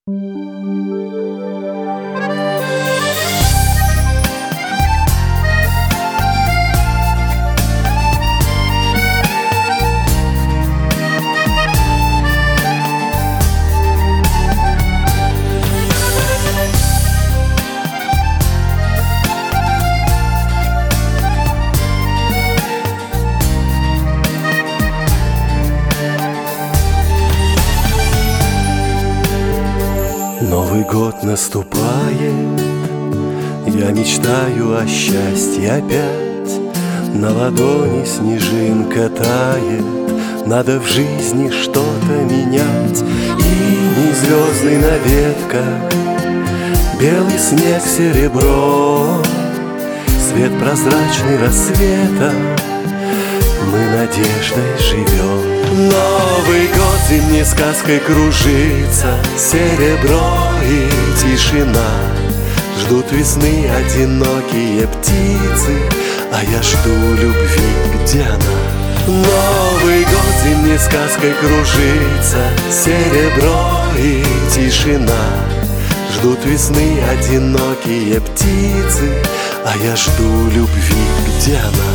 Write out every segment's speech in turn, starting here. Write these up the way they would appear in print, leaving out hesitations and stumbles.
Новый год наступает, я мечтаю о счастье опять. На ладони снежинка тает, надо в жизни что-то менять. И не звездный на ветках, белый снег серебро, свет прозрачный рассвета, мы надеждой живем. Новый год зимней сказкой кружится, серебро и тишина. Ждут весны одинокие птицы, а я жду любви, где она? Новый год зимней сказкой кружится, серебро и тишина. Ждут весны одинокие птицы, а я жду любви, где она?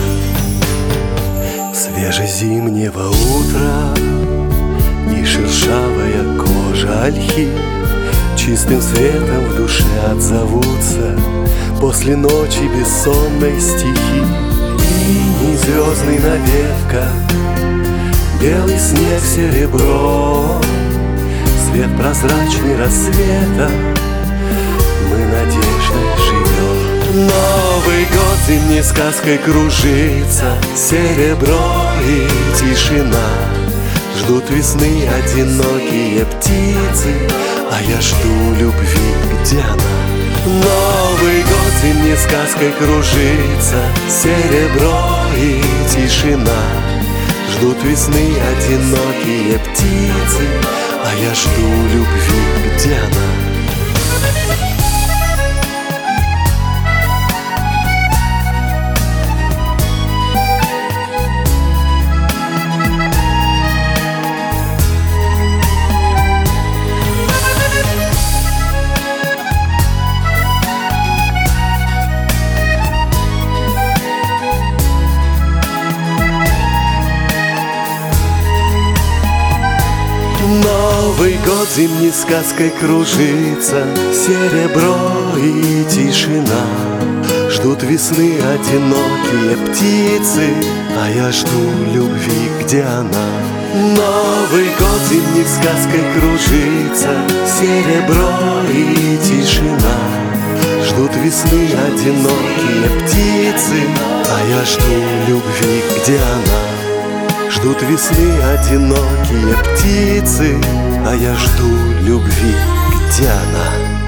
Свежезимнего утра и шершавая кожа ольхи чистым светом в душе отзовутся после ночи бессонной стихи. И не звездный на ветках, белый снег серебро, свет прозрачный рассвета, мы надеждой живем. Новый год зимней сказкой кружится, серебро и тишина. Ждут весны одинокие птицы, а я жду любви, где она? Новый год зимней сказкой кружится, серебро и тишина. Ждут весны одинокие птицы, а я жду любви, где она? Новый год зимней сказкой кружится, серебро и тишина. Ждут весны одинокие птицы, а я жду любви, где она? Новый год зимней сказкой кружится, серебро и тишина. Ждут весны одинокие птицы, а я жду любви, где она? Ждут весны одинокие птицы, а я жду любви, где она?